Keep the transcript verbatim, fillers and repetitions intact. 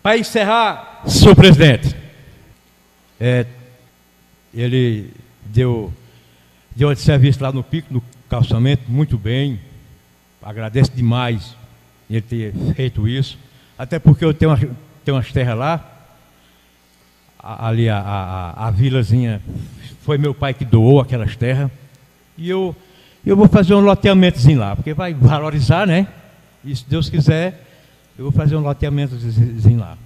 Para encerrar, senhor presidente, é, ele deu, deu de serviço lá no Pico, no calçamento, muito bem. Agradeço demais ele ter feito isso. Até porque eu tenho, uma, tenho umas terras lá. Ali a, a, a vilazinha, foi meu pai que doou aquelas terras. E eu, eu vou fazer um loteamentozinho lá, porque vai valorizar, né? E se Deus quiser, eu vou fazer um loteamentozinho lá.